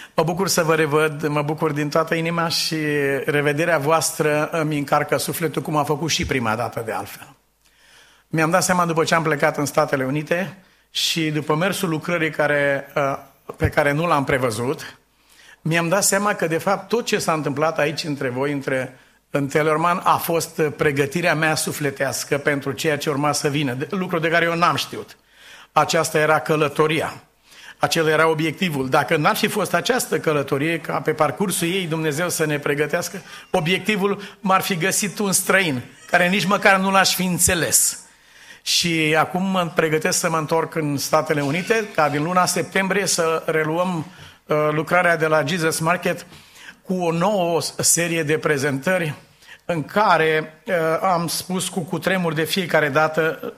Mă bucur să vă revăd, mă bucur din toată inima și revederea voastră îmi încarcă sufletul, cum a făcut și prima dată de altfel. Mi-am dat seama după ce am plecat în Statele Unite și după mersul lucrării pe care nu l-am prevăzut, mi-am dat seama că de fapt tot ce s-a întâmplat aici între voi, în Telorman, a fost pregătirea mea sufletească pentru ceea ce urma să vină, lucru de care eu n-am știut. Aceasta era călătoria. Acela era obiectivul. Dacă n-ar fi fost această călătorie, ca pe parcursul ei Dumnezeu să ne pregătească, obiectivul m-ar fi găsit un străin, care nici măcar nu l-aș fi înțeles. Și acum mă pregătesc să mă întorc în Statele Unite, ca din luna septembrie să reluăm lucrarea de la Jesus Market cu o nouă serie de prezentări în care am spus cu cutremur de fiecare dată: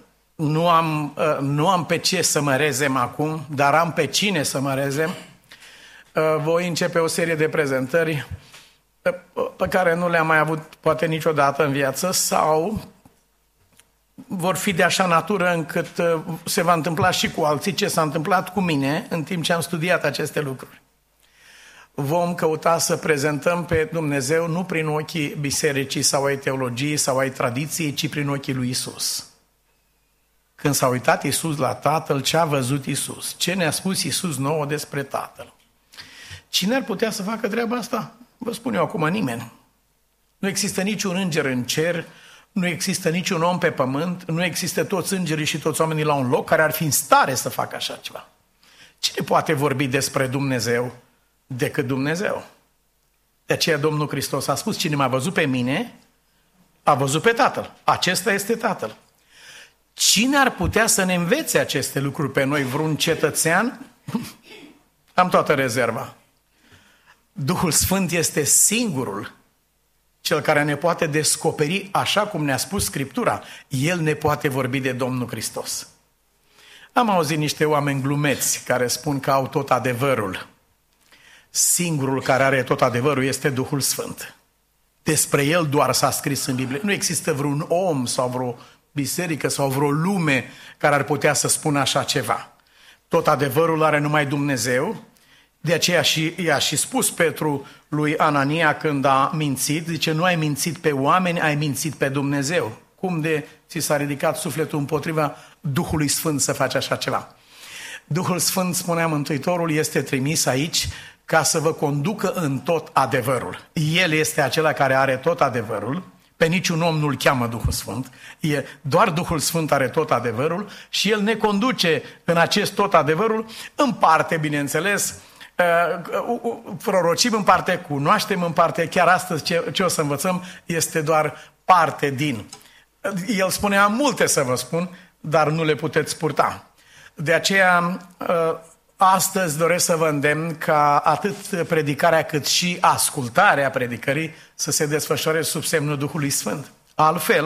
nu am pe ce să mă rezem acum, dar am pe cine să mă rezem. Voi începe o serie de prezentări pe care nu le-am mai avut poate niciodată în viață, sau vor fi de așa natură încât se va întâmpla și cu alții ce s-a întâmplat cu mine în timp ce am studiat aceste lucruri. Vom căuta să prezentăm pe Dumnezeu nu prin ochii bisericii sau ai teologiei sau ai tradiției, ci prin ochii lui Isus. Când s-a uitat Iisus la Tatăl, ce a văzut Iisus? Ce ne-a spus Iisus nouă despre Tatăl? Cine ar putea să facă treaba asta? Vă spun eu acum: nimeni. Nu există niciun înger în cer, nu există niciun om pe pământ, nu există toți îngerii și toți oamenii la un loc care ar fi în stare să facă așa ceva. Cine poate vorbi despre Dumnezeu decât Dumnezeu? De aceea Domnul Hristos a spus: cine m-a văzut pe mine, a văzut pe Tatăl. Acesta este Tatăl. Cine ar putea să ne învețe aceste lucruri pe noi? Vreun cetățean? Am toată rezerva. Duhul Sfânt este singurul cel care ne poate descoperi, așa cum ne-a spus Scriptura. El ne poate vorbi de Domnul Hristos. Am auzit niște oameni glumeți care spun că au tot adevărul. Singurul care are tot adevărul este Duhul Sfânt. Despre El doar s-a scris în Biblie. Nu există vreun om sau vreo biserică sau vreo lume care ar putea să spună așa ceva. Tot adevărul are numai Dumnezeu. De aceea i-a și spus Petru lui Anania când a mințit, zice: nu ai mințit pe oameni, ai mințit pe Dumnezeu. Cum de ți s-a ridicat sufletul împotriva Duhului Sfânt să faci așa ceva? Duhul Sfânt, spunea Mântuitorul, este trimis aici ca să vă conducă în tot adevărul. El este acela care are tot adevărul. Pe niciun om nu-l cheamă Duhul Sfânt. Doar Duhul Sfânt are tot adevărul și El ne conduce în acest tot adevărul, în parte, bineînțeles, prorocim în parte, cunoaștem în parte. Chiar astăzi ce o să învățăm este doar parte din. El spune: am multe să vă spun, dar nu le puteți purta. De aceea astăzi doresc să vă îndemn ca atât predicarea cât și ascultarea predicării să se desfășoare sub semnul Duhului Sfânt. Altfel,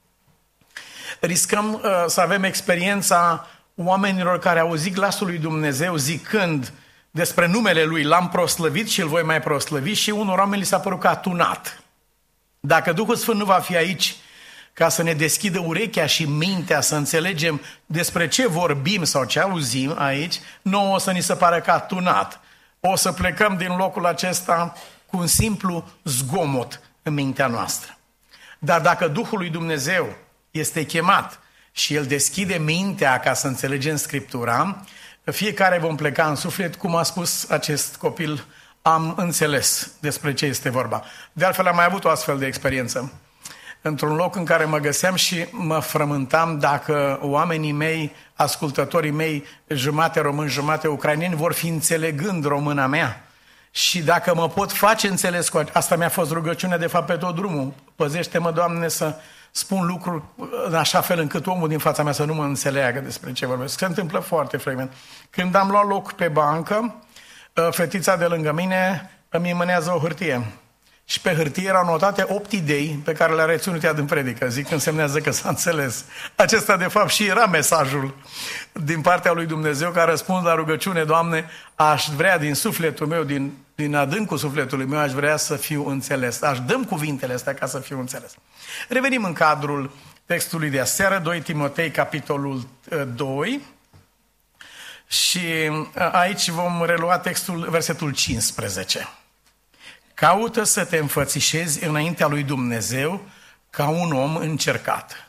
riscăm să avem experiența oamenilor care au auzit glasul lui Dumnezeu zicând despre numele Lui: l-am proslăvit și îl voi mai proslăvi, și unor oameni li s-a părut că a tunat. Dacă Duhul Sfânt nu va fi aici ca să ne deschidă urechea și mintea să înțelegem despre ce vorbim sau ce auzim aici, nouă o să ni se pare că a tunat. O să plecăm din locul acesta cu un simplu zgomot în mintea noastră. Dar dacă Duhul lui Dumnezeu este chemat și El deschide mintea ca să înțelegem Scriptura, fiecare vom pleca în suflet, cum a spus acest copil: am înțeles despre ce este vorba. De altfel, am mai avut o astfel de experiență. Într-un loc în care mă găseam și mă frământam dacă oamenii mei, ascultătorii mei, jumate români, jumate ucraineni, vor fi înțelegând româna mea. Și dacă mă pot face înțeles cu asta, mi-a fost rugăciunea de fapt pe tot drumul. Păzește-mă, Doamne, să spun lucruri în așa fel încât omul din fața mea să nu mă înțeleagă despre ce vorbesc. Se întâmplă foarte frecvent. Când am luat loc pe bancă, fetița de lângă mine îmi mânează o hârtie. Și pe hârtie erau notate 8 idei pe care le-a reținut ea din predică. Zic, însemnează că s-a înțeles. Acesta de fapt și era mesajul din partea lui Dumnezeu, ca răspuns la rugăciune: Doamne, aș vrea din sufletul meu, din adâncul sufletului meu, aș vrea să fiu înțeles. Aș dăm cuvintele astea ca să fiu înțeles. Revenim în cadrul textului de aseară, 2 Timotei, capitolul 2. Și aici vom relua textul, versetul 15. Caută să te înfățișezi înaintea lui Dumnezeu ca un om încercat.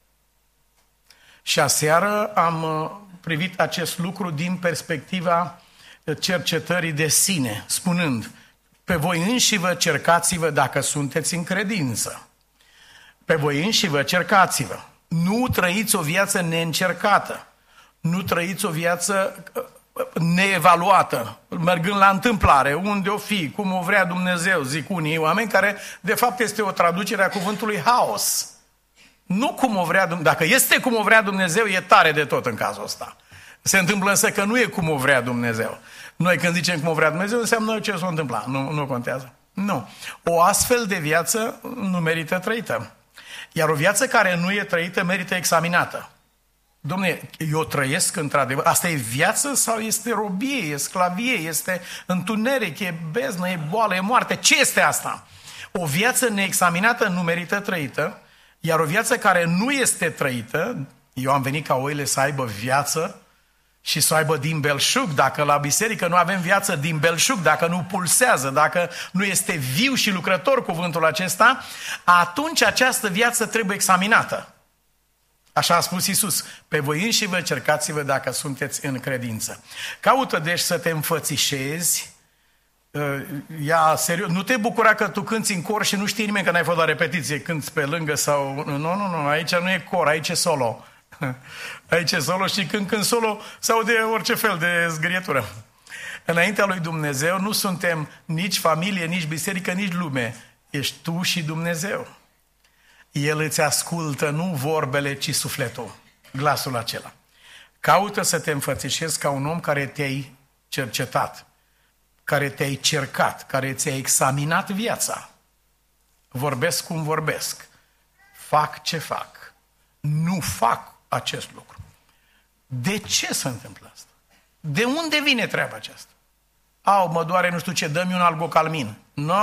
Și aseară am privit acest lucru din perspectiva cercetării de sine, spunând: pe voi înșivă cercați-vă dacă sunteți în credință. Pe voi înșivă cercați-vă. Nu trăiți o viață neîncercată. Nu trăiți o viață neevaluată, mergând la întâmplare, unde o fi, cum o vrea Dumnezeu, zic unii oameni, care de fapt este o traducere a cuvântului haos. Nu cum o vrea Dumnezeu. Dacă este cum o vrea Dumnezeu, e tare de tot în cazul ăsta. Se întâmplă însă că nu e cum o vrea Dumnezeu. Noi când zicem cum o vrea Dumnezeu, înseamnă ce s-a întâmplat. Nu contează. Nu. O astfel de viață nu merită trăită. Iar o viață care nu e trăită merită examinată. Dom'le, eu trăiesc într-adevăr? Asta e viață sau este robie, e sclavie, este întuneric, e beznă, e boală, e moarte? Ce este asta? O viață neexaminată nu merită trăită, iar o viață care nu este trăită, eu am venit ca oile să aibă viață și să aibă din belșug. Dacă la biserică nu avem viață din belșug, dacă nu pulsează, dacă nu este viu și lucrător cuvântul acesta, atunci această viață trebuie examinată. Așa a spus Iisus: pe voi înșivă cercați-vă dacă sunteți în credință. Caută deci să te înfățișezi. Ia serios, nu te bucura că tu cânti în cor și nu știi nimeni că n-ai fost la repetiție, cânti pe lângă sau... Nu, aici nu e cor, aici e solo. Aici e solo și când cânt solo sau de orice fel de zgârietură. Înaintea lui Dumnezeu nu suntem nici familie, nici biserică, nici lume. Ești tu și Dumnezeu. El îți ascultă nu vorbele, ci sufletul, glasul acela. Caută să te înfățișezi ca un om care te-ai cercetat, care te-ai cercat, care ți-ai examinat viața. Vorbesc cum vorbesc, fac ce fac, nu fac acest lucru. De ce se întâmplă asta? De unde vine treaba aceasta? Mă doare nu știu ce, dă-mi un algocalmin.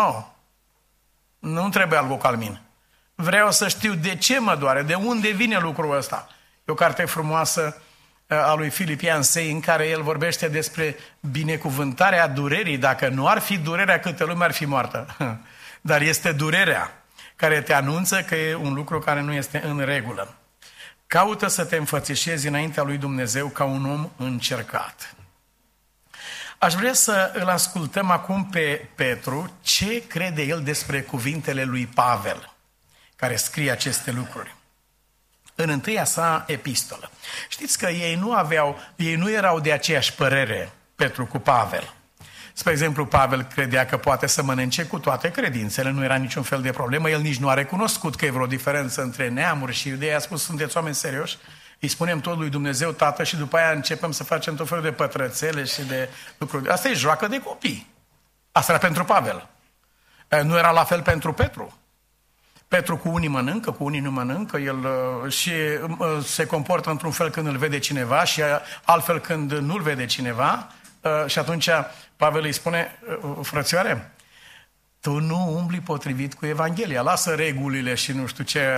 Nu trebuie algocalmin. Vreau să știu de ce mă doare, de unde vine lucrul ăsta. E o carte frumoasă a lui Philip Yancey în care el vorbește despre binecuvântarea durerii. Dacă nu ar fi durerea, câtă lume ar fi moartă. Dar este durerea care te anunță că e un lucru care nu este în regulă. Caută să te înfățișezi înaintea lui Dumnezeu ca un om încercat. Aș vrea să îl ascultăm acum pe Petru, ce crede el despre cuvintele lui Pavel, care scrie aceste lucruri în întâia sa epistolă. Știți că ei nu erau de aceeași părere, Petru cu Pavel. Spre exemplu, Pavel credea că poate să mănânce cu toate credințele, nu era niciun fel de problemă, el nici nu a recunoscut că e vreo diferență între neamuri și iudei, a spus: sunteți oameni serioși? Îi spunem tot lui Dumnezeu Tată și după aia începem să facem tot felul de pătrățele și de lucruri. Asta e joacă de copii. Asta era pentru Pavel. Nu era la fel pentru Petru. Petru cu unii mănâncă, cu unii nu mănâncă, el și se comportă într-un fel când îl vede cineva și altfel când nu-l vede cineva. Și atunci Pavel îi spune: frățioare, tu nu umbli potrivit cu Evanghelia, lasă regulile și nu știu ce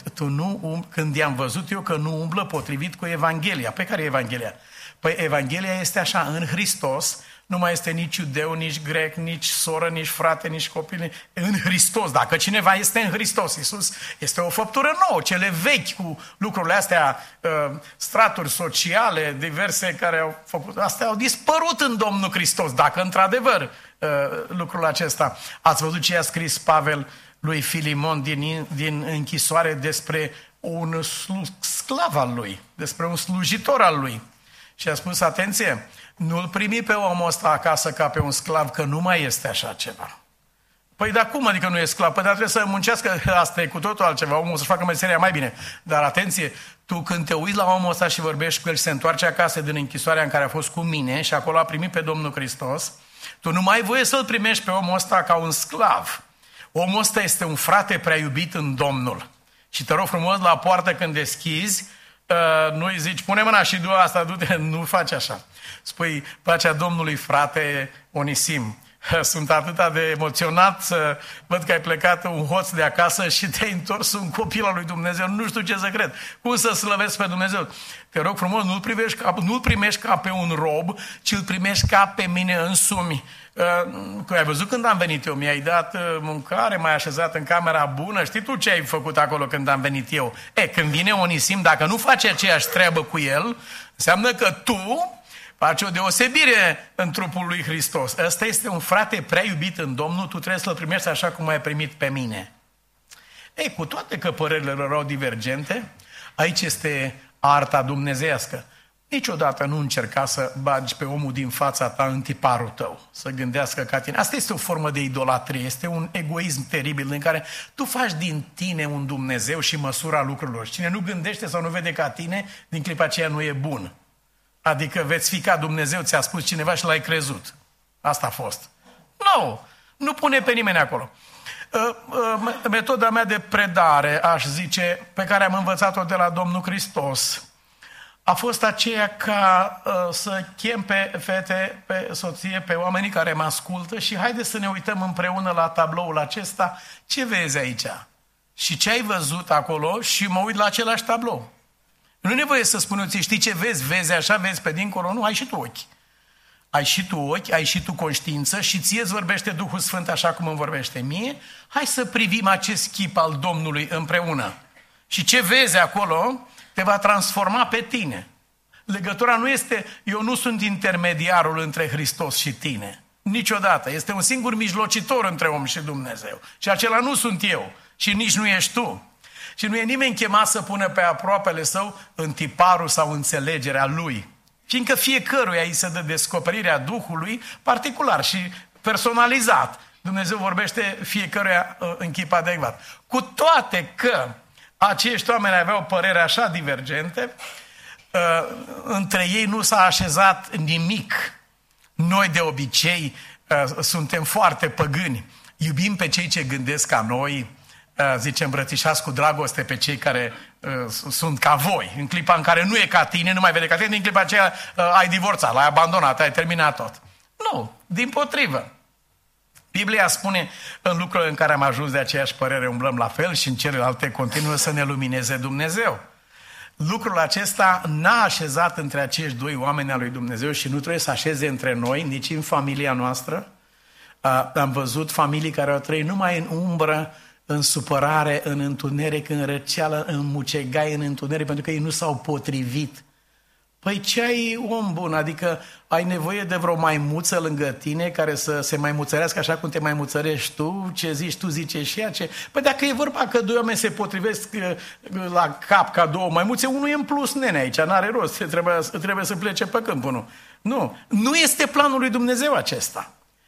când i-am văzut eu că nu umblă potrivit cu Evanghelia. Pe care e Evanghelia? Păi Evanghelia este așa: în Hristos nu mai este nici iudeu, nici grec, nici soră, nici frate, nici copil. În Hristos, dacă cineva este în Hristos, Iisus este o făptură nouă. Cele vechi cu lucrurile astea, straturi sociale, diverse care au făcut, astea au dispărut în Domnul Hristos. Dacă într-adevăr lucrul acesta, ați văzut ce a scris Pavel lui Filimon din închisoare despre un sclav al lui, despre un slujitor al lui. Și a spus: atenție, nu-l primi pe omul ăsta acasă ca pe un sclav, că nu mai este așa ceva. Păi dar cum adică nu e sclav? Păi dar trebuie să muncească, asta e cu totul altceva, omul să-și facă meseria mai bine. Dar atenție, tu când te uiți la omul ăsta și vorbești cu el și se întoarce acasă din închisoarea în care a fost cu mine și acolo a primit pe Domnul Hristos, tu nu mai ai voie să-l primești pe omul ăsta ca un sclav. Omul ăsta este un frate prea iubit în Domnul. Și te rog frumos, la poartă când deschizi, nu îi zici: pune mâna și du asta, du-te, nu faci așa. Spui: pacea Domnului, frate Onisim, Sunt atât de emoționat să văd că ai plecat un hoț de acasă și te-ai întors un copil al lui Dumnezeu. Nu știu ce să cred. Cum să slăvesc pe Dumnezeu? Te rog frumos, nu-l primești ca pe un rob, ci îl primești ca pe mine însumi. Că ai văzut când am venit eu, mi-ai dat mâncare, m-ai așezat în camera bună, știi tu ce ai făcut acolo când am venit eu? Când vine Onisim, dacă nu faci aceeași treabă cu el, înseamnă că tu faci o deosebire în trupul lui Hristos. Ăsta este un frate prea iubit în Domnul, tu trebuie să-l primești așa cum ai primit pe mine. Cu toate că părerile lor erau divergente, aici este arta dumnezeiască. Niciodată nu încerca să bagi pe omul din fața ta în tiparul tău, să gândească ca tine. Asta este o formă de idolatrie, este un egoism teribil în care tu faci din tine un Dumnezeu și măsura lucrurilor. Cine nu gândește sau nu vede ca tine, din clipa aceea nu e bun. Adică veți fi ca Dumnezeu, ți-a spus cineva și l-ai crezut. Asta a fost. Nu pune pe nimeni acolo. Metoda mea de predare, aș zice, pe care am învățat-o de la Domnul Hristos, a fost aceea ca să chem pe fete, pe soție, pe oamenii care mă ascultă și haide să ne uităm împreună la tabloul acesta. Ce vezi aici? Și ce ai văzut acolo și mă uit la același tablou. Nu e nevoie să spun eu, știi ce vezi? Vezi așa, vezi pe dincolo? Nu, ai și tu ochi. Ai și tu ochi, ai și tu conștiință și ție îți vorbește Duhul Sfânt așa cum îmi vorbește mie. Hai să privim acest chip al Domnului împreună. Și ce vezi acolo te va transforma pe tine. Legătura nu este, eu nu sunt intermediarul între Hristos și tine. Niciodată. Este un singur mijlocitor între om și Dumnezeu. Și acela nu sunt eu și nici nu ești tu. Și nu e nimeni chemat să pună pe aproapele său în tiparul sau înțelegerea lui. Fiindcă fiecăruia îi se dă descoperirea Duhului particular și personalizat. Dumnezeu vorbește fiecăruia în chip adecvat. Cu toate că acești oameni aveau păreri așa divergente, între ei nu s-a așezat nimic. Noi de obicei suntem foarte păgâni. Iubim pe cei ce gândesc ca noi, zice, îmbrățișați cu dragoste pe cei care sunt ca voi. În clipa în care nu e ca tine, nu mai vede ca tine, în clipa aceea ai divorțat, l-ai abandonat, ai terminat tot. Nu, dimpotrivă. Biblia spune în lucrurile în care am ajuns de aceeași părere, umblăm la fel și în celelalte continuă să ne lumineze Dumnezeu. Lucrul acesta n-a așezat între acești doi oameni al lui Dumnezeu și nu trebuie să așeze între noi, nici în familia noastră. Am văzut familii care au trăit numai în umbră, în supărare, în întuneric, în răceală, în mucegai, în întuneric, pentru că ei nu s-au potrivit. Păi ce ai, om bun? Adică ai nevoie de vreo maimuță lângă tine care să se maimuțărească așa cum te maimuțărești tu? Ce zici tu, zice și ea ce... Păi dacă e vorba că doi oameni se potrivesc la cap ca două maimuțe, unul e în plus, nene, aici n-are rost, trebuie să plece pe câmp, nu. Nu este planul lui Dumnezeu acesta.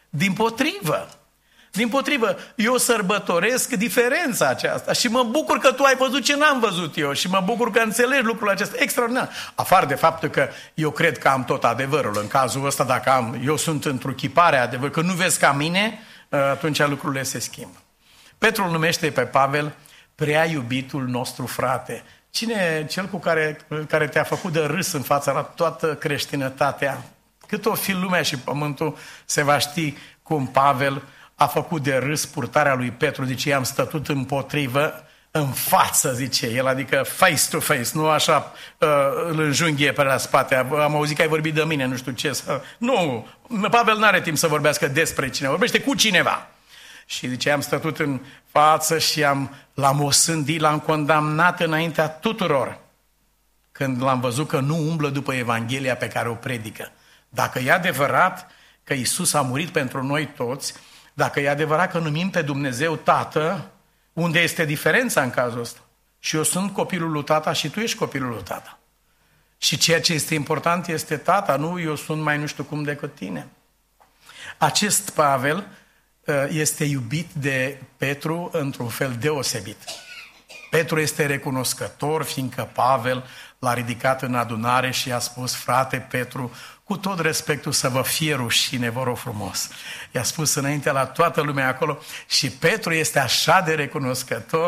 Dimpotrivă, eu sărbătoresc diferența aceasta și mă bucur că tu ai văzut ce n-am văzut eu și mă bucur că înțelegi lucrul acesta extraordinar. Afară de faptul că eu cred că am tot adevărul. În cazul ăsta, dacă eu sunt întruchiparea adevărului, că nu vezi ca mine, atunci lucrurile se schimbă. Petru îl numește pe Pavel prea iubitul nostru frate. Cel cu care te-a făcut de râs în fața la toată creștinătatea? Cât o fi lumea și pământul se va ști cum Pavel a făcut de râs purtarea lui Petru, zice, i-am stătut împotrivă, în față, zice el, adică face to face, nu așa îl înjunghie pe la spate, am auzit că ai vorbit de mine, nu știu ce. Nu, Pavel n-are timp să vorbească despre cineva, vorbește cu cineva. Și zice, am stătut în față și l-am osândit, l-am condamnat înaintea tuturor, când l-am văzut că nu umblă după Evanghelia pe care o predică. Dacă e adevărat că Iisus a murit pentru noi toți, dacă e adevărat că numim pe Dumnezeu Tată, unde este diferența în cazul ăsta? Și eu sunt copilul lui Tata și tu ești copilul lui Tata. Și ceea ce este important este Tata, nu eu sunt mai nu știu cum decât tine. Acest Pavel este iubit de Petru într-un fel deosebit. Petru este recunoscător, fiindcă Pavel l-a ridicat în adunare și i-a spus, frate Petru, cu tot respectul să vă fie rușine, vă rog frumos. I-a spus înainte la toată lumea acolo și Petru este așa de recunoscător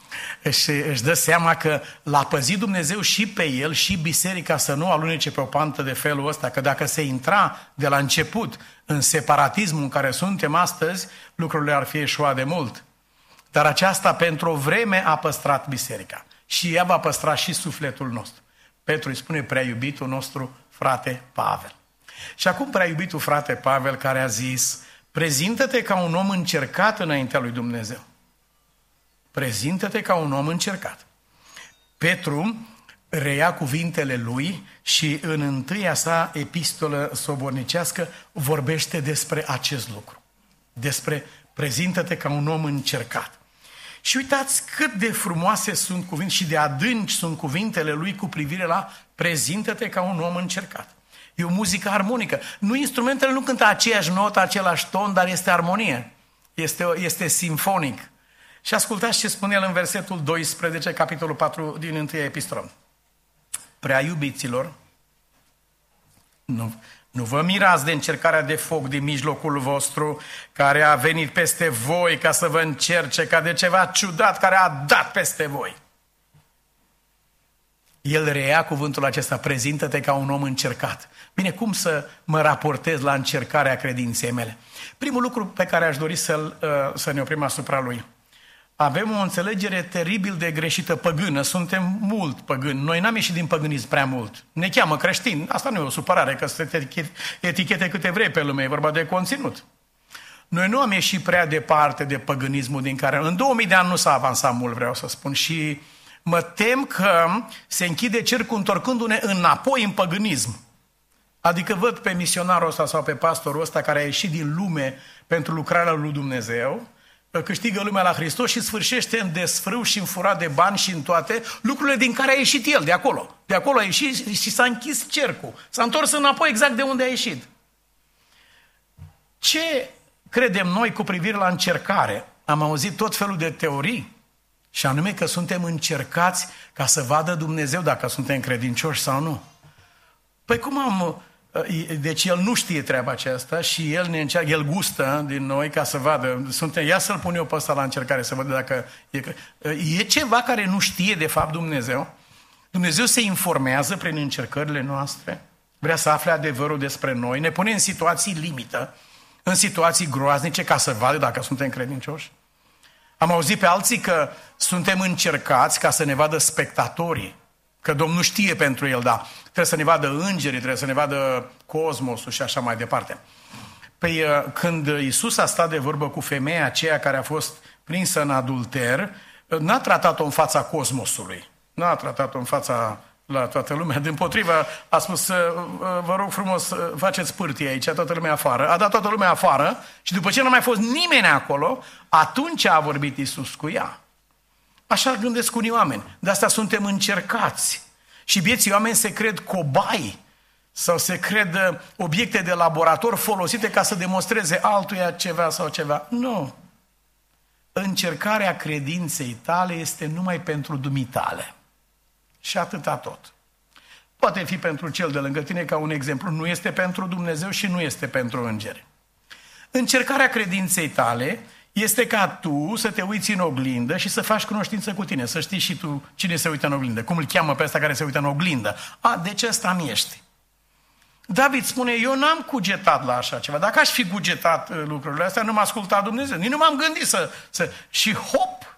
își dă seama că l-a păzit Dumnezeu și pe el și biserica să nu alunece pe o pantă de felul ăsta, că dacă se intra de la început în separatismul în care suntem astăzi, lucrurile ar fi eșuat de mult. Dar aceasta pentru o vreme a păstrat biserica și ea va păstra și sufletul nostru. Petru îi spune prea iubitul nostru frate Pavel. Și acum prea iubitul frate Pavel care a zis: prezintă-te ca un om încercat înaintea lui Dumnezeu. Prezintă-te ca un om încercat. Petru reia cuvintele lui și în întâia sa epistolă sobornicească vorbește despre acest lucru. Despre prezintă-te ca un om încercat. Și uitați cât de frumoase sunt cuvinte și de adânci sunt cuvintele lui cu privire la prezintă-te ca un om încercat. E o muzică armonică. Instrumentele nu cântă aceeași notă, același ton, dar este armonie. Este simfonic. Și ascultați ce spune el în versetul 12, capitolul 4 din 1 epistolă. Prea iubiților, nu vă mirați de încercarea de foc din mijlocul vostru, care a venit peste voi ca să vă încerce, ca de ceva ciudat care a dat peste voi. El reia cuvântul acesta, prezintă-te ca un om încercat. Bine, cum să mă raportez la încercarea credinței mele? Primul lucru pe care aș dori să ne oprim asupra lui. Avem o înțelegere teribil de greșită păgână, suntem mult păgâni. Noi n-am ieșit din păgânism prea mult. Ne cheamă creștini, asta nu e o supărare, că sunt etichete câte vrei pe lume, e vorba de conținut. Noi nu am ieșit prea departe de păgânismul din care în 2000 de ani nu s-a avansat mult, vreau să spun, și mă tem că se închide cercul întorcându-ne înapoi în păgânism. Adică văd pe misionarul ăsta sau pe pastorul ăsta care a ieșit din lume pentru lucrarea lui Dumnezeu, câștigă lumea la Hristos și sfârșește în desfrâu și în furat de bani și în toate lucrurile din care a ieșit el, de acolo. De acolo a ieșit și s-a închis cercul. S-a întors înapoi exact de unde a ieșit. Ce credem noi cu privire la încercare? Am auzit tot felul de teorii și anume că suntem încercați ca să vadă Dumnezeu dacă suntem credincioși sau nu. Păi cum am... Deci el nu știe treaba aceasta și el ne încearcă, el gustă din noi ca să vadă. Ia să-l pun eu pe ăsta la încercare să vadă dacă e ceva care nu știe de fapt Dumnezeu. Dumnezeu se informează prin încercările noastre, vrea să afle adevărul despre noi, ne pune în situații limită, în situații groaznice ca să vadă dacă suntem credincioși. Am auzit pe alții că suntem încercați ca să ne vadă spectatorii. Că Domnul știe pentru el, da. Trebuie să ne vadă îngerii, trebuie să ne vadă cosmosul și așa mai departe. Păi când Iisus a stat de vorbă cu femeia aceea care a fost prinsă în adulter, n-a tratat-o în fața cosmosului. N-a tratat-o în fața la toată lumea. Dimpotrivă a spus, vă rog frumos, faceți pârtie aici, toată lumea afară. A dat toată lumea afară și după ce nu a mai fost nimeni acolo, atunci a vorbit Iisus cu ea. Așa gândesc unii oameni. De asta suntem încercați. Și vieții oameni se cred cobai sau se cred obiecte de laborator folosite ca să demonstreze altuia ceva sau ceva. Nu. Încercarea credinței tale este numai pentru dumitale. Și atâta tot. Poate fi pentru cel de lângă tine ca un exemplu. Nu este pentru Dumnezeu și nu este pentru îngeri. Încercarea credinței tale este ca tu să te uiți în oglindă și să faci cunoștință cu tine. Să știi și tu cine se uită în oglindă. Cum îl cheamă pe ăsta care se uită în oglindă. Deci ăsta-mi ești. David spune, eu n-am cugetat la așa ceva. Dacă aș fi cugetat lucrurile astea, nu m-a ascultat Dumnezeu. Nici nu m-am gândit să... Și hop!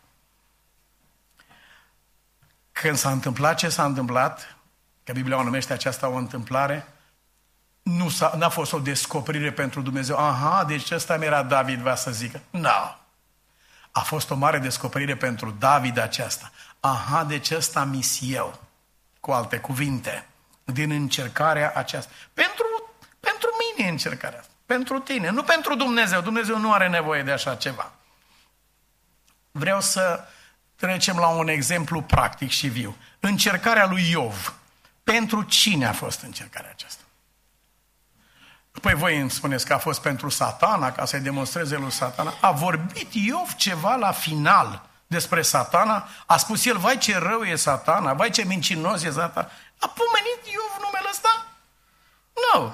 Când s-a întâmplat ce s-a întâmplat, că Biblia o numește aceasta o întâmplare, n-a fost o descoperire pentru Dumnezeu. Aha, deci ăsta mi-era David, va să zică. Nu. A fost o mare descoperire pentru David aceasta. Aha, deci ăsta mi-s eu. Cu alte cuvinte, din încercarea aceasta. Pentru mine încercarea asta. Pentru tine, nu pentru Dumnezeu. Dumnezeu nu are nevoie de așa ceva. Vreau să trecem la un exemplu practic și viu. Încercarea lui Iov. Pentru cine a fost încercarea aceasta? Păi voi îmi spuneți că a fost pentru Satana, ca să-i demonstreze lui Satana. A vorbit Iov ceva la final despre Satana? A spus el, vai ce rău e Satana, vai ce mincinos e Satana. A pomenit Iov numele ăsta? Nu.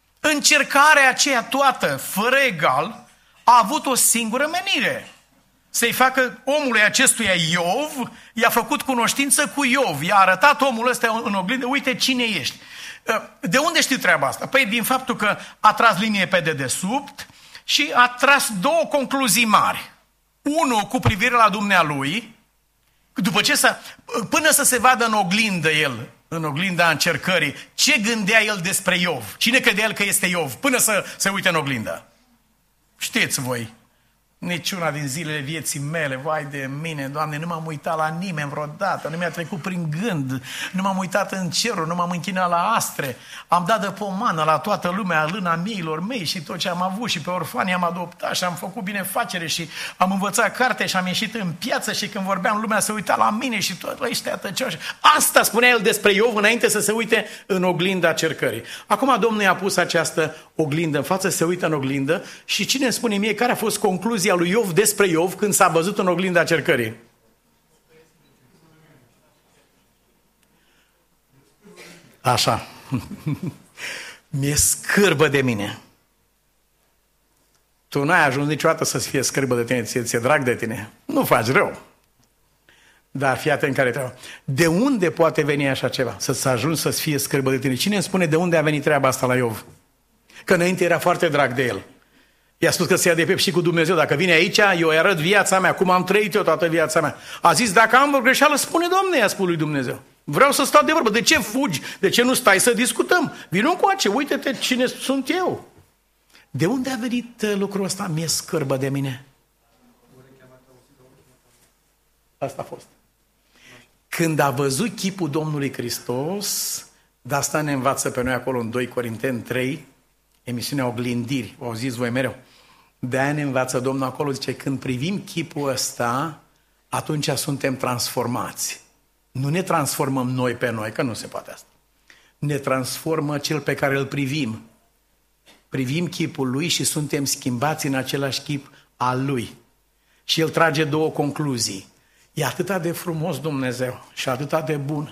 Încercarea aceea toată, fără egal, a avut o singură menire. să-i facă omului acestuia Iov, i-a făcut cunoștință cu Iov, i-a arătat omul ăsta în oglindă, uite cine ești. De unde știu treaba asta? Păi din faptul că a tras linie pe dedesubt și a tras două concluzii mari. Unul cu privire la dumnealui, după ce până să se vadă în oglindă el, în oglinda încercării, ce gândea el despre Iov? Cine credea el că este Iov? Până să se uite în oglindă. Știți voi, niciuna din zilele vieții mele, vai de mine, Doamne, nu m-am uitat la nimeni vreodată, nu mi-a trecut prin gând, nu m-am uitat în cerul, nu m-am închinat la astre, am dat de pomană la toată lumea, lâna miilor mei și tot ce am avut și pe orfani am adoptat și am făcut binefacere și am învățat carte și am ieșit în piață și când vorbeam lumea se uita la mine și tot ăștia tăceau. Asta spunea el despre Iov înainte să se uite în oglinda cercării. Acum Domnul i-a pus această oglindă în față, se uită în oglindă și cine îmi spune mie care a fost concluzia lui Iov despre Iov când s-a văzut în oglinda cercării? Așa. Mi-e scârbă de mine. Tu n-ai ajuns niciodată să-ți fie scârbă de tine, ți-e drag de tine. Nu faci rău. Dar fii atent care treaba. De unde poate veni așa ceva? Să-ți ajungi să-ți fie scârbă de tine. Cine îmi spune de unde a venit treaba asta la Iov? Că înainte era foarte drag de el. I-a spus că se ia de piept și cu Dumnezeu. Dacă vine aici, eu îi arăt viața mea, cum am trăit eu toată viața mea. A zis, dacă am vreo greșeală, spune, Doamne, i-a spus lui Dumnezeu. Vreau să stau de vorbă. De ce fugi? De ce nu stai să discutăm? Vino încoace, uite-te cine sunt eu. De unde a venit lucrul ăsta? Mi-e scârbă de mine. Asta a fost. Când a văzut chipul Domnului Hristos, de asta ne învață pe noi acolo în 2 Corinteni 3, emisiunea Oglindiri, o zis voi mereu. De-aia ne învață Domnul acolo, zice, când privim chipul ăsta, atunci suntem transformați. Nu ne transformăm noi pe noi, că nu se poate asta. Ne transformă cel pe care îl privim. Privim chipul lui și suntem schimbați în același chip al lui. Și el trage două concluzii. E atât de frumos Dumnezeu și atât de bun.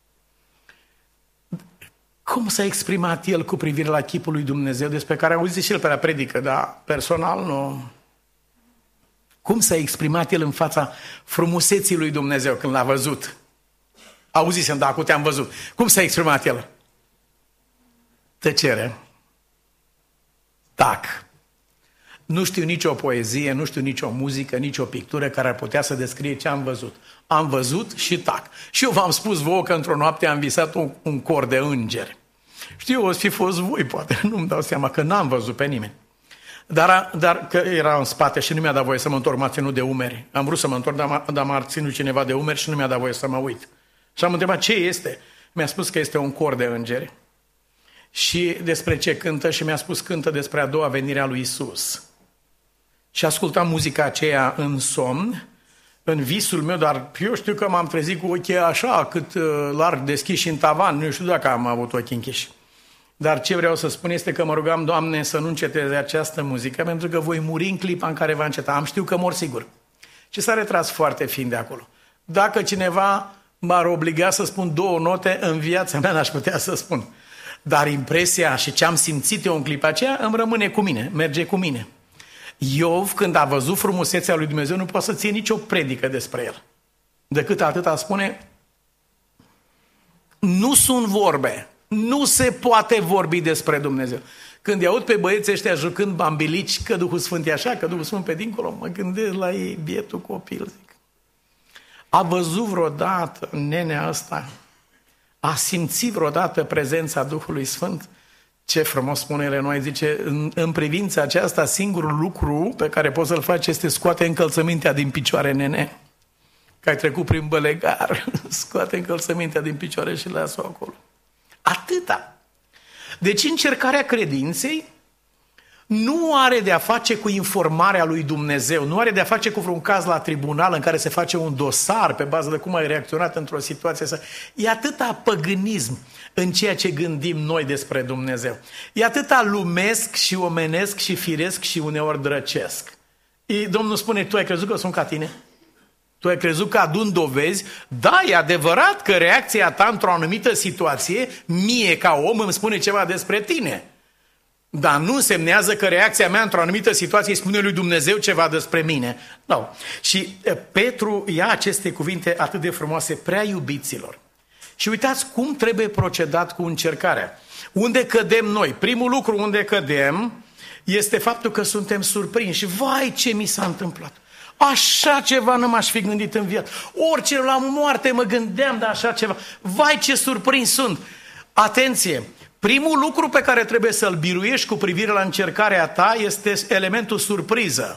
Cum s-a exprimat el cu privire la chipul lui Dumnezeu, despre care auziți și el pe la predică, dar personal nu. Cum s-a exprimat el în fața frumuseții lui Dumnezeu când l-a văzut? Auzisem, dar acum te-am văzut. Cum s-a exprimat el? Tăcere. Tac. Nu știu nicio poezie, nu știu nicio muzică, nicio pictură care ar putea să descrie ce am văzut. Am văzut și tac. Și eu v-am spus vouă că într-o noapte am visat un cor de îngeri. Știu, o să fi fost voi, poate, nu-mi dau seama că n-am văzut pe nimeni. Dar că era în spate și nu mi-a dat voie să mă întorc, m-a ținut de umeri. Am vrut să mă întorc, dar m-a ținut cineva de umeri și nu mi-a dat voie să mă uit. Și am întrebat ce este. Mi-a spus că este un cor de îngeri. Și despre ce cântă și mi-a spus cântă despre a doua venire a lui Isus. Și ascultam muzica aceea în somn, în visul meu, dar eu știu că m-am trezit cu ochii așa, cât larg deschiși în tavan, nu știu dacă am avut ochii închiși. Dar ce vreau să spun este că mă rugam, Doamne, să nu înceteze această muzică, pentru că voi muri în clipa în care va înceta. Am știu că mor sigur. Și s-a retras foarte fin de acolo. Dacă cineva m-ar obliga să spun 2 note, în viața mea n-aș putea să spun. Dar impresia și ce am simțit eu în clipa aceea îmi rămâne cu mine, merge cu mine. Iov, când a văzut frumusețea lui Dumnezeu, nu poate să ție nicio predică despre el. Decât atâta spune, nu sunt vorbe, nu se poate vorbi despre Dumnezeu. Când îi aud pe băieții ăștia jucând bambilici, că Duhul Sfânt e așa, că Duhul Sfânt pe dincolo, mă gândesc la ei, bietul copil, zic. A văzut vreodată nenea ăsta? A simțit vreodată prezența Duhului Sfânt? Ce frumos spune Elenoai, zice, în privința aceasta, singurul lucru pe care poți să-l faci este scoate încălțămintea din picioare, nene. Că ai trecut prin bălegar, scoate încălțămintea din picioare și lasă-o acolo. Atâta. Deci încercarea credinței nu are de-a face cu informarea lui Dumnezeu, nu are de-a face cu vreun caz la tribunal în care se face un dosar pe bază de cum ai reacționat într-o situație. E atâta păgânism în ceea ce gândim noi despre Dumnezeu. E atâta lumesc și omenesc și firesc și uneori drăcesc. Domnul spune, tu ai crezut că sunt ca tine? Tu ai crezut că adun dovezi? Da, e adevărat că reacția ta într-o anumită situație, mie ca om, îmi spune ceva despre tine. Dar nu însemnează că reacția mea într-o anumită situație îi spune lui Dumnezeu ceva despre mine. Nu. Și Petru ia aceste cuvinte atât de frumoase, prea iubiților. Și uitați cum trebuie procedat cu încercarea. Unde cădem noi? Primul lucru unde cădem este faptul că suntem surprinși. Vai, ce mi s-a întâmplat! Așa ceva nu m-aș fi gândit în viață. Orice la moarte mă gândeam de așa ceva. Vai, ce surprins sunt! Atenție! Primul lucru pe care trebuie să-l biruiești cu privire la încercarea ta este elementul surpriză.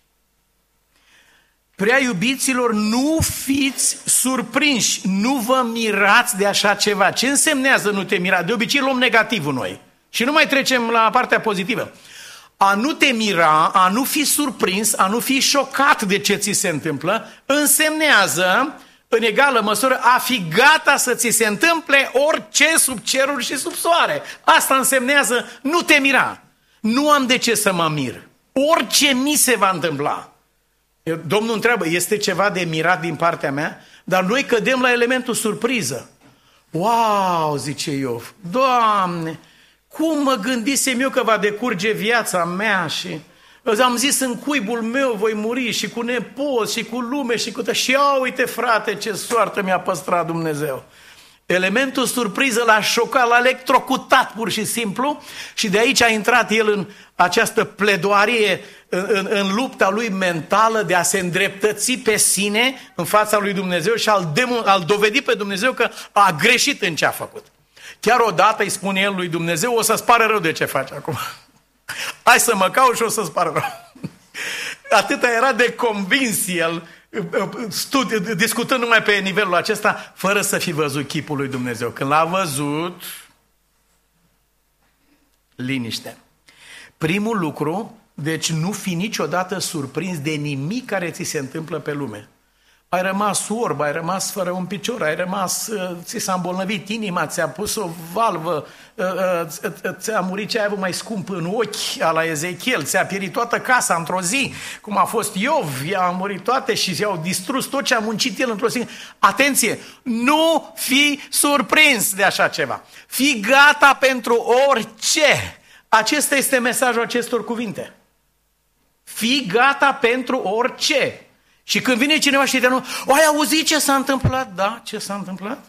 Prea iubiților, nu fiți surprinși, nu vă mirați de așa ceva. Ce însemnează nu te mira? De obicei luăm negativul noi și nu mai trecem la partea pozitivă. A nu te mira, a nu fi surprins, a nu fi șocat de ce ți se întâmplă, însemnează în egală măsură a fi gata să ți se întâmple orice sub ceruri și sub soare. Asta însemnează nu te mira. Nu am de ce să mă mir. Orice mi se va întâmpla. Domnul întreabă, este ceva de mirat din partea mea? Dar noi cădem la elementul surpriză. Wow, zice Iov, Doamne, cum mă gândisem eu că va decurge viața mea și am zis în cuibul meu voi muri și cu nepoți și cu lume și cu... Și ia uite frate ce soartă mi-a păstrat Dumnezeu. Elementul surpriză l-a șocat, l-a electrocutat pur și simplu și de aici a intrat el în această pledoarie, în lupta lui mentală de a se îndreptăți pe sine în fața lui Dumnezeu și al dovedi pe Dumnezeu că a greșit în ce a făcut. Chiar odată îi spune el lui Dumnezeu, o să-ți pară rău de ce faci acum. Hai să mă caut și o să-ți pară rău. Atâta era de convins el, discutând numai pe nivelul acesta, fără să fi văzut chipul lui Dumnezeu. Când l-a văzut, liniște. Primul lucru, deci nu fi niciodată surprins de nimic care ți se întâmplă pe lume. Ai rămas orb, ai rămas fără un picior, ai rămas, ți s-a îmbolnăvit inima, ți-a pus o valvă, ți-a murit ce ai avut mai scump în ochi ala Ezechiel, ți-a pierit toată casa într-o zi, cum a fost Iov, i-a murit toate și i-au distrus tot ce a muncit el într-o zi. Atenție, nu fi surprins de așa ceva. Fii gata pentru orice. Acesta este mesajul acestor cuvinte. Fii gata pentru orice. Și când vine cineva și te nu, ai auzit ce s-a întâmplat? Da, ce s-a întâmplat?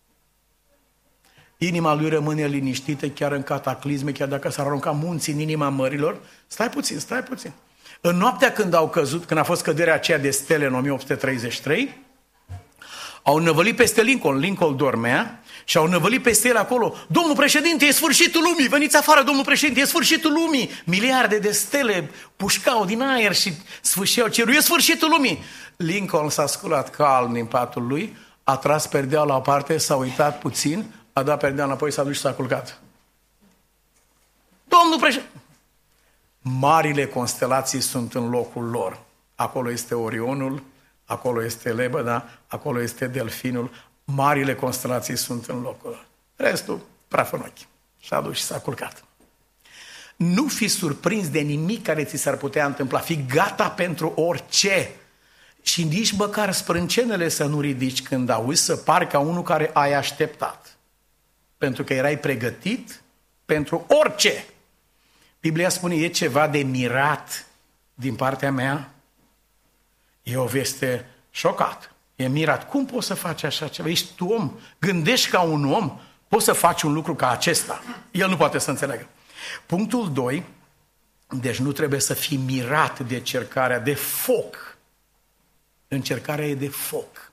Inima lui rămâne liniștită chiar în cataclisme, chiar dacă s-ar arunca munții în inima mărilor. Stai puțin. În noaptea când au căzut, când a fost căderea aceea de stele în 1833, au năvălit peste Lincoln. Lincoln dormea și au năvălit peste el acolo. Domnul președinte, e sfârșitul lumii! Veniți afară, domnul președinte, e sfârșitul lumii! Miliarde de stele pușcau din aer și sfâșeau cerul. E sfârșitul lumii! Lincoln s-a sculat calm din patul lui, a tras perdeaua la o parte, s-a uitat puțin, a dat perdeaua înapoi, s-a dus și s-a culcat. Domnul președinte! Marile constelații sunt în locul lor. Acolo este Orionul, acolo este Lebăda, acolo este Delfinul. Marile constelații sunt în locul lor. Restul, praf în ochi. S-a dus și s-a culcat. Nu fi surprins de nimic care ți s-ar putea întâmpla. Fii gata pentru orice. Și nici măcar sprâncenele să nu ridici când auzi, să pari ca unul care ai așteptat. Pentru că erai pregătit pentru orice. Biblia spune, e ceva de mirat din partea mea. Iov este șocat. E mirat. Cum poți să faci așa ceva? Ești om. Gândești ca un om. Poți să faci un lucru ca acesta. El nu poate să înțeleagă. Punctul 2. Deci nu trebuie să fii mirat de cercarea de foc. Încercarea e de foc.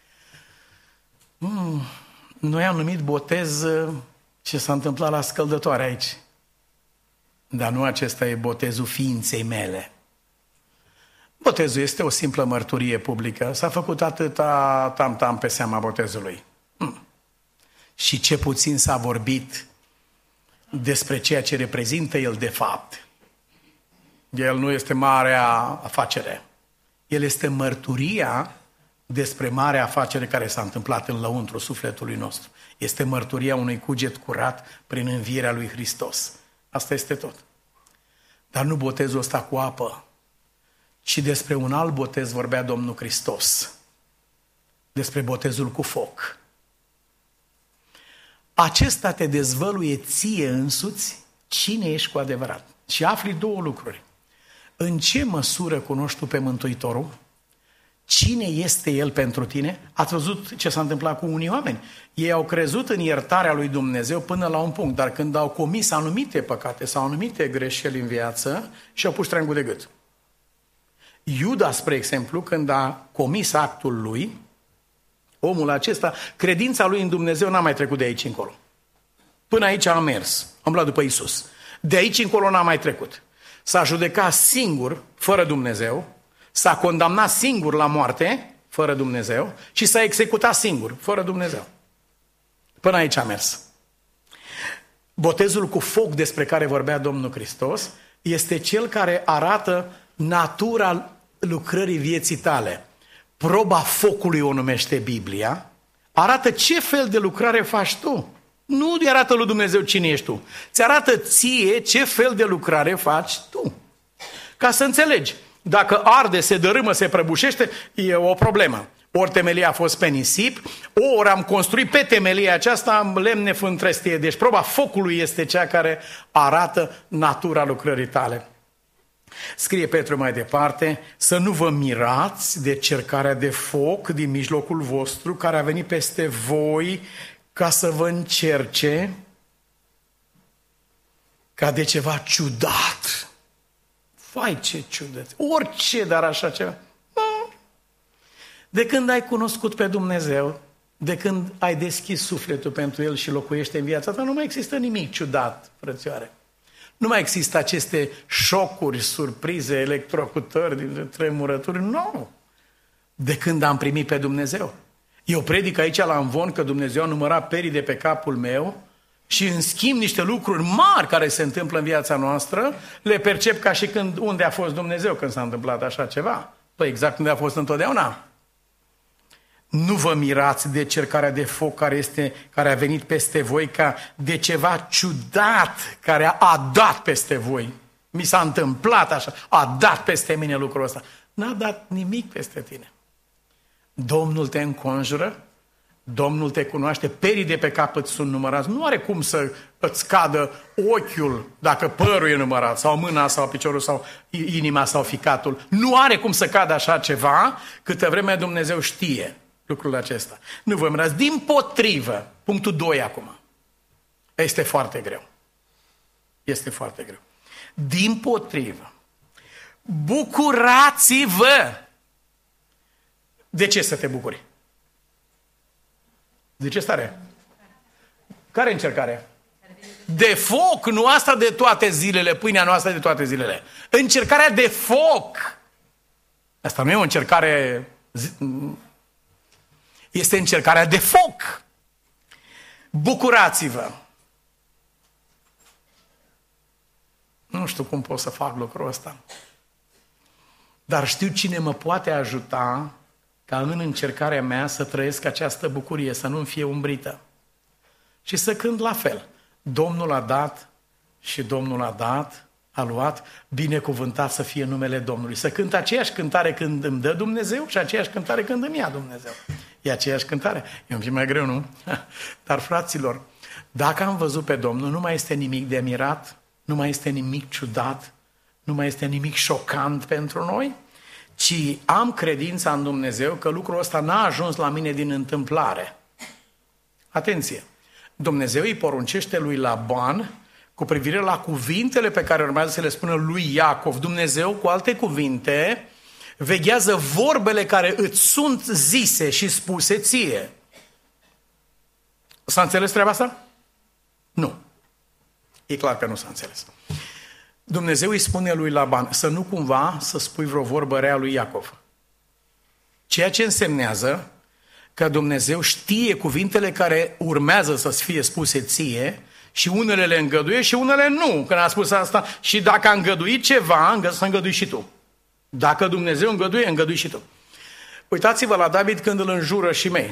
Noi am numit botez ce s-a întâmplat la scăldătoare aici. Dar nu acesta e botezul ființei mele. Botezul este o simplă mărturie publică. S-a făcut atâta tam-tam pe seama botezului. Și ce puțin s-a vorbit despre ceea ce reprezintă el de fapt. El nu este marea afacere. El este mărturia despre marea afacere care s-a întâmplat în lăuntru sufletului nostru. Este mărturia unui cuget curat prin învierea lui Hristos. Asta este tot. Dar nu botezul ăsta cu apă. Și despre un alt botez vorbea Domnul Hristos. Despre botezul cu foc. Acesta te dezvăluie ție însuți cine ești cu adevărat. Și afli două lucruri. În ce măsură cunoști tu pe Mântuitorul? Cine este El pentru tine? Ați văzut ce s-a întâmplat cu unii oameni. Ei au crezut în iertarea lui Dumnezeu până la un punct, dar când au comis anumite păcate sau anumite greșeli în viață, și-au pus treangul de gât. Iuda, spre exemplu, când a comis actul lui, omul acesta, credința lui în Dumnezeu n-a mai trecut de aici încolo. Până aici a mers, am luat după Iisus. De aici încolo n-a mai trecut. S-a judecat singur, fără Dumnezeu, s-a condamnat singur la moarte, fără Dumnezeu, și s-a executat singur, fără Dumnezeu. Până aici a mers. Botezul cu foc despre care vorbea Domnul Hristos este cel care arată natura lucrării vieții tale. Proba focului o numește Biblia, arată ce fel de lucrare faci tu. Nu îi arată lui Dumnezeu cine ești tu. Ți arată ție ce fel de lucrare faci tu. Ca să înțelegi, dacă arde, se dărâmă, se prăbușește, e o problemă. Ori temelia a fost pe nisip, ori am construit pe temelia aceasta lemne fântrestie. Deci proba focului este cea care arată natura lucrării tale. Scrie Petru mai departe, să nu vă mirați de cercarea de foc din mijlocul vostru, care a venit peste voi ca să vă încerce ca de ceva ciudat. Vai, ce ciudat! Orice, dar așa ceva. De când ai cunoscut pe Dumnezeu, de când ai deschis sufletul pentru El și locuiește în viața ta, nu mai există nimic ciudat, frățioare. Nu mai există aceste șocuri, surprize, electrocutări, tremurături. Nu! De când am primit pe Dumnezeu. Eu predic aici la Amvon că Dumnezeu a numărat perii de pe capul meu și în schimb niște lucruri mari care se întâmplă în viața noastră, le percep ca și când unde a fost Dumnezeu când s-a întâmplat așa ceva. Păi exact unde a fost întotdeauna. Nu vă mirați de cercarea de foc care a venit peste voi ca de ceva ciudat care a dat peste voi. Mi s-a întâmplat așa, a dat peste mine lucrul ăsta. N-a dat nimic peste tine. Domnul te înconjură, Domnul te cunoaște, perii de pe capăt sunt numărați. Nu are cum să îți cadă ochiul dacă părul e numărat, sau mâna, sau piciorul, sau inima, sau ficatul. Nu are cum să cadă așa ceva, câtă vreme Dumnezeu știe lucrul acesta. Nu vă mirați. Dimpotrivă, punctul 2 acum. Este foarte greu. Este foarte greu. Dimpotrivă, bucurați-vă. De ce să te bucuri? De ce stare? Care încercare? De foc, nu asta de toate zilele, pâinea noastră de toate zilele. Încercarea de foc. Asta nu e o încercare... Este încercarea de foc. Bucurați-vă. Nu știu cum pot să fac lucrul ăsta. Dar știu cine mă poate ajuta ca în încercarea mea să trăiesc această bucurie, să nu-mi fie umbrită. Și să cânt la fel. Domnul a dat și Domnul a dat, a luat, binecuvântat să fie numele Domnului. Să cânt aceeași cântare când îmi dă Dumnezeu și aceeași cântare când îmi ia Dumnezeu. E aceeași cântare. E un pic mai greu, nu? Dar, fraților, dacă am văzut pe Domnul, nu mai este nimic de mirat, nu mai este nimic ciudat, nu mai este nimic șocant pentru noi, ci am credința în Dumnezeu că lucrul ăsta n-a ajuns la mine din întâmplare. Atenție! Dumnezeu îi poruncește lui Laban cu privire la cuvintele pe care urmează să le spună lui Iacov. Dumnezeu, cu alte cuvinte, veghează vorbele care îți sunt zise și spuse ție. S-a înțeles treaba asta? Nu. E clar că nu s-a înțeles. Dumnezeu îi spune lui Laban să nu cumva să spui vreo vorbă rea lui Iacov. Ceea ce însemnează că Dumnezeu știe cuvintele care urmează să-ți fie spuse ție și unele le îngăduie și unele nu. Când a spus asta, și dacă a îngăduit ceva, să îngădui și tu. Dacă Dumnezeu îngăduie, îngădui și tu. Uitați-vă la David când îl înjură Șimei.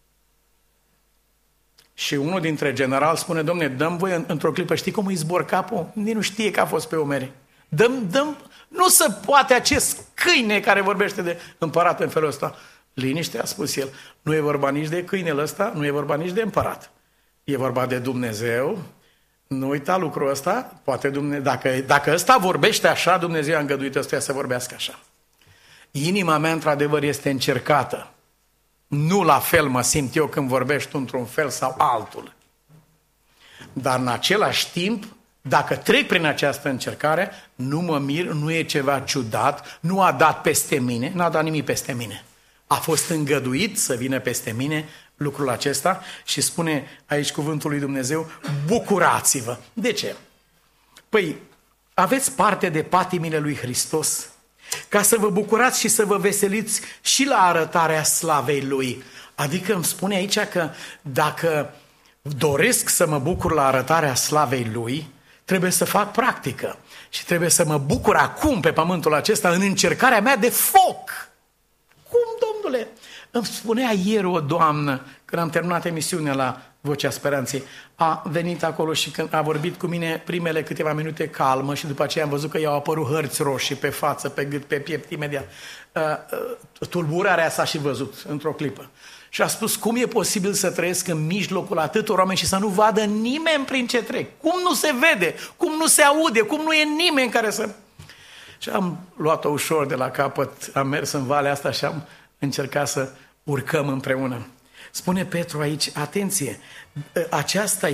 Și unul dintre generali spune, Dom'le, dăm voie într-o clipă, știi cum îi zbor capul? Nici nu știe că a fost pe umeri. Dăm, nu se poate acest câine care vorbește de împărat în felul ăsta. Liniște, a spus el. Nu e vorba nici de câinele ăsta, nu e vorba nici de împărat. E vorba de Dumnezeu, Nu uita lucrul ăsta, poate dacă ăsta vorbește așa, Dumnezeu a îngăduit ăstuia să vorbească așa. Inima mea, într-adevăr, este încercată. Nu la fel mă simt eu când vorbești tu într-un fel sau altul. Dar în același timp, dacă trec prin această încercare, nu mă mir, nu e ceva ciudat, nu a dat peste mine, n-a dat nimic peste mine. A fost îngăduit să vină peste mine lucrul acesta și spune aici cuvântul lui Dumnezeu, bucurați-vă. De ce? Păi, aveți parte de patimile lui Hristos, ca să vă bucurați și să vă veseliți și la arătarea slavei Lui. Adică îmi spune aici că dacă doresc să mă bucur la arătarea slavei Lui, trebuie să fac practică și trebuie să mă bucur acum pe pământul acesta în încercarea mea de foc. Cum, domnule? Îmi spunea ieri o doamnă, când am terminat emisiunea la Vocea Speranței, a venit acolo și când a vorbit cu mine primele câteva minute calmă și după aceea am văzut că i-au apărut hărți roșii pe față, pe gât, pe piept, imediat. Tulburarea s-a și văzut într-o clipă. Și a spus, cum e posibil să trăiesc în mijlocul atâtor oameni și să nu vadă nimeni prin ce trec? Cum nu se vede? Cum nu se aude? Cum nu e nimeni care să... Și am luat-o ușor de la capăt, am mers în valea asta și am încercat să urcăm împreună. Spune Petru aici, atenție, aceasta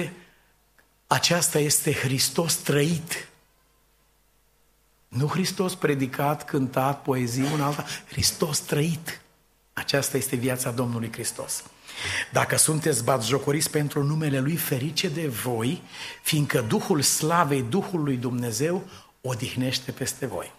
este Hristos trăit. Nu Hristos predicat, cântat, poezii, un alta, Hristos trăit. Aceasta este viața Domnului Hristos. Dacă sunteți batjocoriți pentru numele Lui, ferice de voi, fiindcă Duhul Slavei, Duhul lui Dumnezeu, odihnește peste voi.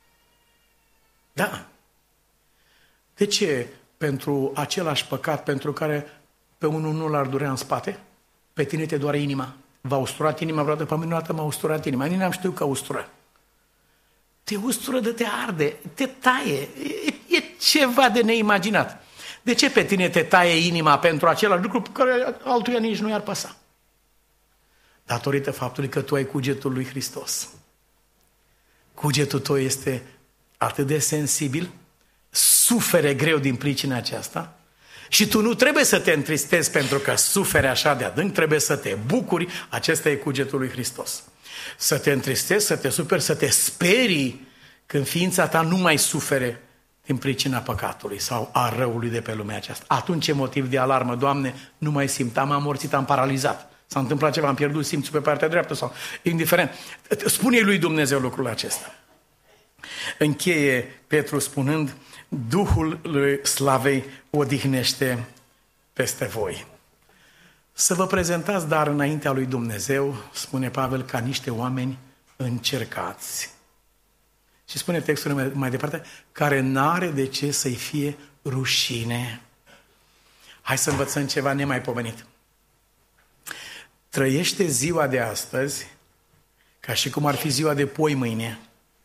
Da. De ce pentru același păcat pentru care pe unul nu l-ar durea în spate, pe tine te doare inima? V-a usturat inima vreodată? Pe mine o dată m-a usturat inima. Nici n-am știut că ustură. Te ustură de te arde, te taie. E ceva de neimaginat. De ce pe tine te taie inima pentru același lucru pe care altuia nici nu i-ar păsa? Datorită faptului că tu ai cugetul lui Hristos. Cugetul tău este atât de sensibil, sufere greu din pricina aceasta și tu nu trebuie să te întristezi pentru că suferi așa de adânc, trebuie să te bucuri, acesta e cugetul lui Hristos. Să te întristezi, să te superi, să te sperii când ființa ta nu mai sufere din pricina păcatului sau a răului de pe lumea aceasta. Atunci e motiv de alarmă, Doamne, nu mai simt, am amorțit, am paralizat. S-a întâmplat ceva, am pierdut simțul pe partea dreaptă sau indiferent. Spune lui Dumnezeu lucrul acesta. Încheie Petru spunând, Duhul lui Slavei odihnește peste voi. Să vă prezentați dar înaintea lui Dumnezeu, spune Pavel, ca niște oameni încercați. Și spune textul mai departe, care n-are de ce să-i fie rușine. Hai să învățăm ceva nemaipomenit. Trăiește ziua de astăzi ca și cum ar fi ziua de poi mâine.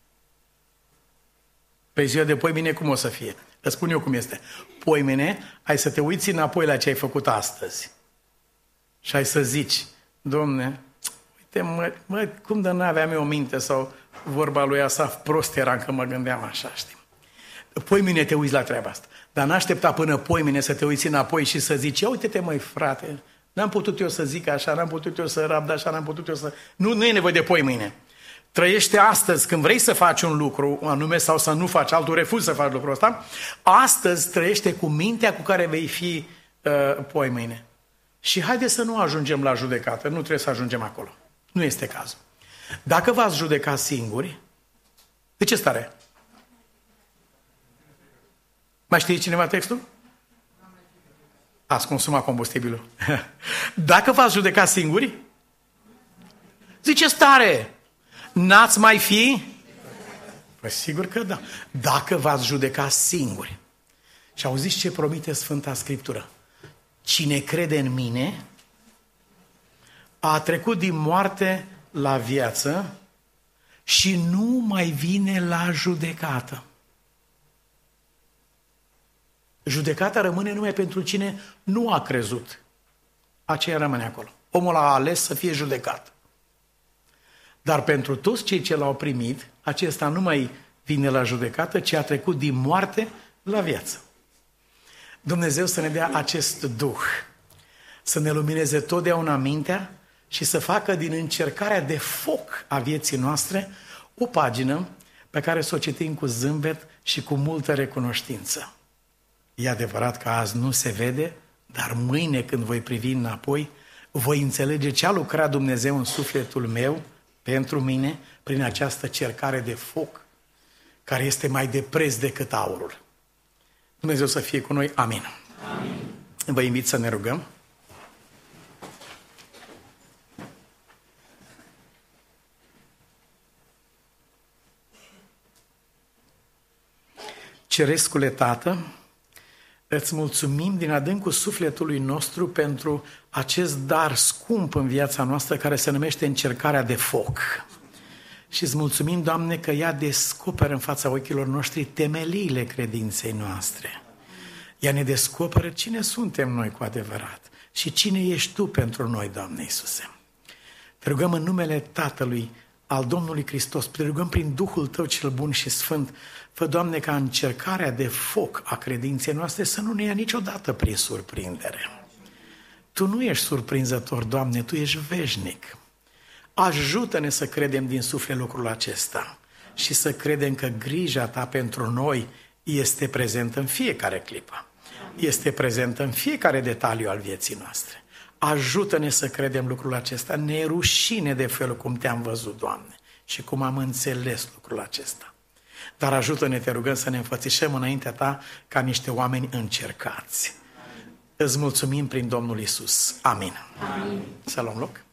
Pe ziua de poi mâine cum o să fie? Îți spun eu cum este. Poi mâine ai să te uiți înapoi la ce ai făcut astăzi. Și ai să zici, Domne, uite mă, cum de n-aveam eu minte sau vorba lui Asaf, prost eram că mă gândeam așa, știi? Poi mâine te uiți la treaba asta. Dar n-aștepta până poi mâine să te uiți înapoi și să zici, ia uite-te măi frate, n-am putut eu să zic așa, n-am putut eu să rabd așa, n-am putut eu să... Nu e nevoie de poi mâine. Trăiește astăzi, când vrei să faci un lucru anume sau să nu faci, altul refuzi să faci lucrul ăsta, astăzi trăiește cu mintea cu care vei fi poi mâine. Și haide să nu ajungem la judecată, nu trebuie să ajungem acolo. Nu este cazul. Dacă v-ați judeca singuri, de ce stare? Mai știe cineva textul? Ați consumat combustibilul. Dacă v-ați judeca singuri, zice stare, n-ați mai fi? Păi sigur că da. Dacă v-ați judeca singuri. Și auziți ce promite Sfânta Scriptură? Cine crede în mine a trecut din moarte la viață și nu mai vine la judecată. Judecata rămâne numai pentru cine nu a crezut. Aceea rămâne acolo. Omul a ales să fie judecat. Dar pentru toți cei ce l-au primit, acesta nu mai vine la judecată, ci a trecut din moarte la viață. Dumnezeu să ne dea acest Duh, să ne lumineze totdeauna mintea și să facă din încercarea de foc a vieții noastre o pagină pe care să o citim cu zâmbet și cu multă recunoștință. E adevărat că azi nu se vede, dar mâine când voi privi înapoi, voi înțelege ce a lucrat Dumnezeu în sufletul meu, pentru mine, prin această cercare de foc, care este mai de preț decât aurul. Dumnezeu să fie cu noi. Amin. Amin. Vă invit să ne rugăm. Cerescule Tată, îți mulțumim din adâncul sufletului nostru pentru acest dar scump în viața noastră care se numește încercarea de foc. Și îți mulțumim, Doamne, că ea descoperă în fața ochilor noștri temeliile credinței noastre. Ea ne descoperă cine suntem noi cu adevărat și cine ești Tu pentru noi, Doamne Iisuse. Te rugăm în numele Tatălui, al Domnului Hristos, te rugăm prin Duhul Tău cel bun și sfânt, fă, Doamne, ca încercarea de foc a credinței noastre să nu ne ia niciodată prin surprindere. Tu nu ești surprinzător, Doamne, Tu ești veșnic. Ajută-ne să credem din suflet lucrul acesta și să credem că grija Ta pentru noi este prezentă în fiecare clipă. Este prezentă în fiecare detaliu al vieții noastre. Ajută-ne să credem lucrul acesta. Ne e rușine de felul cum Te-am văzut, Doamne, și cum am înțeles lucrul acesta. Dar ajută-ne, Te rugăm, să ne înfățișăm înaintea Ta ca niște oameni încercați. Îți mulțumim prin Domnul Iisus. Amin. Amin. Să luăm loc.